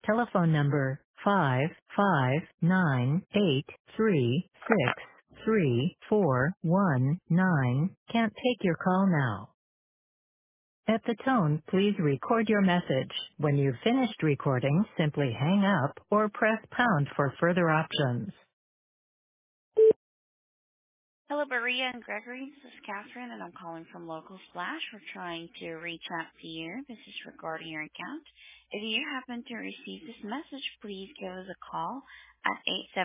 telephone number 55983633419 can't take your call now. At the tone, please record your message. When you've finished recording, simply hang up or press pound for further options. Hello, Maria and Gregory. This is Catherine, and I'm calling from Local Splash. We're trying to reach out to you. This is regarding your account. If you happen to receive this message, please give us a call at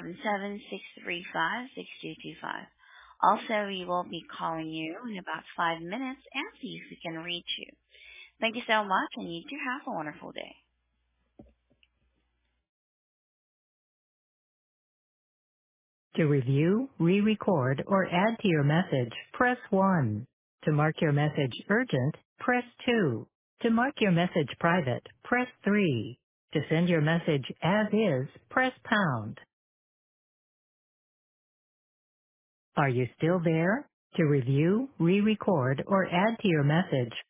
877-635-6225. Also, we will be calling you in about 5 minutes and see if we can reach you. Thank you so much, and you do have a wonderful day. To review, re-record, or add to your message, press 1. To mark your message urgent, press 2. To mark your message private, press 3. To send your message as is, press pound. Are you still there? To review, re-record, or add to your message,